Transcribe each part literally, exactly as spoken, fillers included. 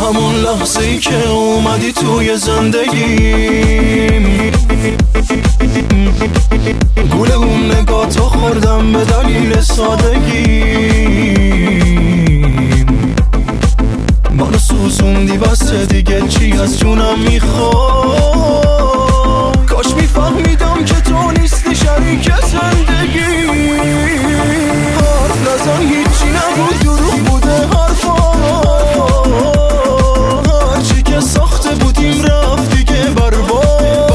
همون لحظه ای که اومدی توی زندگیم، گول اون نگاه تا خوردم به دلیل سادگیم. منو سوزوندی بسته دیگه چی از جونم میخواد، کاش میفهمیدم که تو نیستی شریک زندگی. حرف نزن هیچی نبود دروغ بوده حرفا، هرچی که ساخته بودیم رفت دیگه برباد.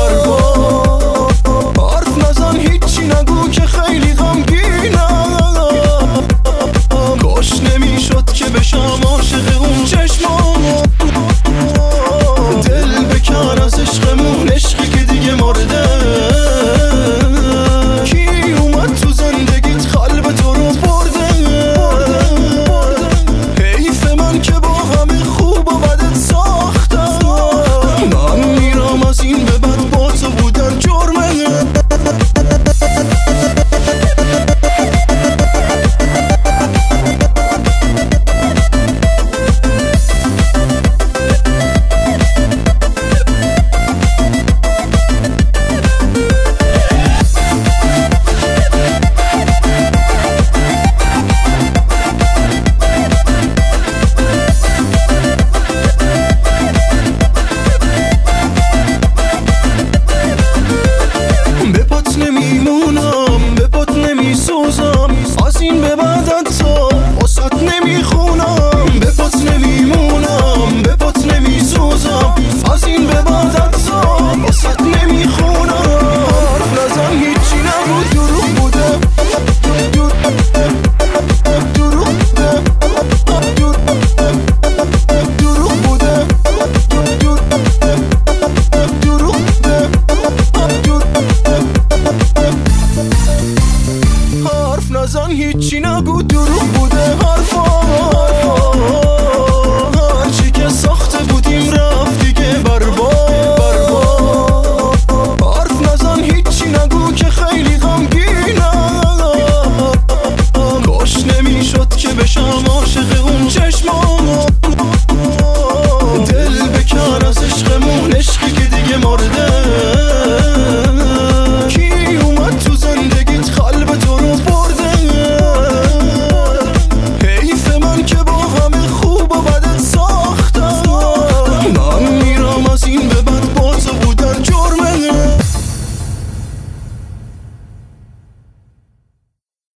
حرف نزن هیچی نگو که خیلی غمگینم، کاش نمیشد که بشم عاشق اون چشمام. دل بکن از عشقمون، عشقی که دیگه مرده. کی اومد تو زندگیت قلب تو رو برده؟ حیف من که با همه خوب و بدت ساختم. من میرم از این به بعد با تو بودن جرمه. نمیمونم به پات نمیسوزم، از این به بعد حتی واسط نمیخونم. به پات نمیمونم به پات نمیسوزم، از این به بعد حتی واسط نمیخونم. حرف نزن هیچی نبود دروغ بوده، دروغ بوده، دروغ بوده، دروغ بوده. حرف نزن هیچی نگو دروغ بوده حرفا، هرچی که ساخته بودیم رفت دیگه برباد. حرف نزن هیچی نگو که خیلی غمگینم، کاش نمیشد که بشم عاشق اون چشمام. دل بکن از عشقمون، عشقی که دیگه مرده.